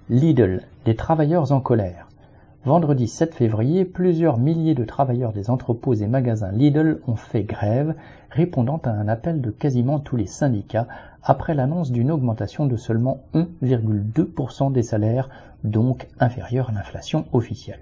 Lidl, des travailleurs en colère. Vendredi 7 février, plusieurs milliers de travailleurs des entrepôts et magasins Lidl ont fait grève, répondant à un appel de quasiment tous les syndicats après l'annonce d'une augmentation de seulement 1,2% des salaires, donc inférieure à l'inflation officielle.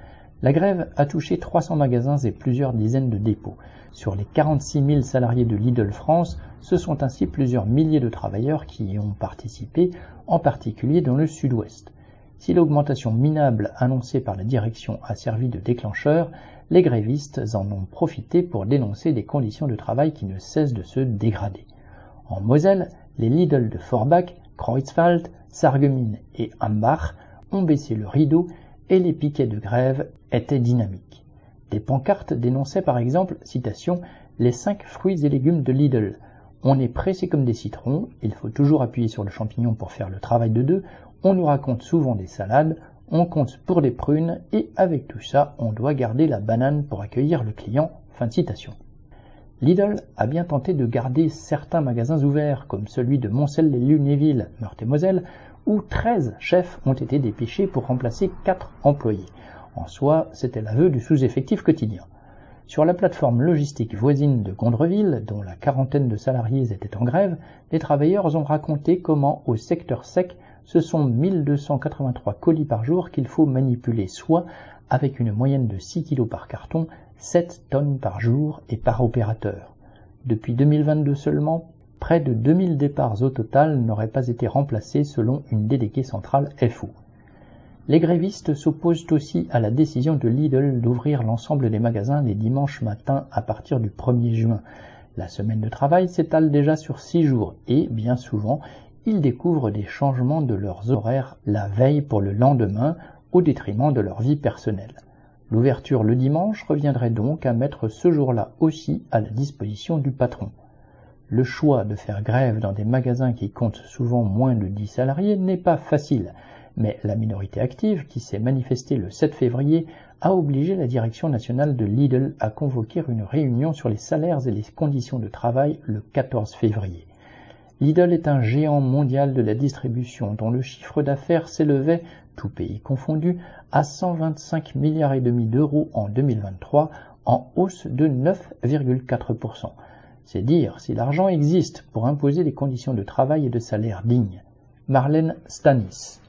La grève a touché 300 magasins et plusieurs dizaines de dépôts. Sur les 46 000 salariés de Lidl France, ce sont ainsi plusieurs milliers de travailleurs qui y ont participé, en particulier dans le sud-ouest. Si l'augmentation minable annoncée par la direction a servi de déclencheur, les grévistes en ont profité pour dénoncer des conditions de travail qui ne cessent de se dégrader. En Moselle, les Lidl de Forbach, Creutzwald, Sarreguemines et Hambach ont baissé le rideau et les piquets de grève étaient dynamiques. Des pancartes dénonçaient par exemple, citation, « les 5 fruits et légumes de Lidl. On est pressé comme des citrons, il faut toujours appuyer sur le champignon pour faire le travail de deux, on nous raconte souvent des salades, on compte pour des prunes et avec tout ça, on doit garder la banane pour accueillir le client. » Fin de citation. Lidl a bien tenté de garder certains magasins ouverts, comme celui de Moncel-les-Lunéville, Meurthe-et-Moselle, où 13 chefs ont été dépêchés pour remplacer 4 employés. En soi, c'était l'aveu du sous-effectif quotidien. Sur la plateforme logistique voisine de Gondreville, dont la quarantaine de salariés étaient en grève, les travailleurs ont raconté comment, au secteur sec, ce sont 1283 colis par jour qu'il faut manipuler, soit, avec une moyenne de 6 kg par carton, 7 tonnes par jour et par opérateur. Depuis 2022 seulement, près de 2000 départs au total n'auraient pas été remplacés selon une déléguée centrale FO. Les grévistes s'opposent aussi à la décision de Lidl d'ouvrir l'ensemble des magasins les dimanches matins à partir du 1er juin. La semaine de travail s'étale déjà sur 6 jours et, bien souvent, ils découvrent des changements de leurs horaires la veille pour le lendemain au détriment de leur vie personnelle. L'ouverture le dimanche reviendrait donc à mettre ce jour-là aussi à la disposition du patron. Le choix de faire grève dans des magasins qui comptent souvent moins de 10 salariés n'est pas facile, mais la minorité active, qui s'est manifestée le 7 février, a obligé la direction nationale de Lidl à convoquer une réunion sur les salaires et les conditions de travail le 14 février. Lidl est un géant mondial de la distribution dont le chiffre d'affaires s'élevait, tout pays confondu, à 125,5 milliards d'euros en 2023, en hausse de 9,4%. C'est dire si l'argent existe pour imposer des conditions de travail et de salaire dignes. Marlène Stanis.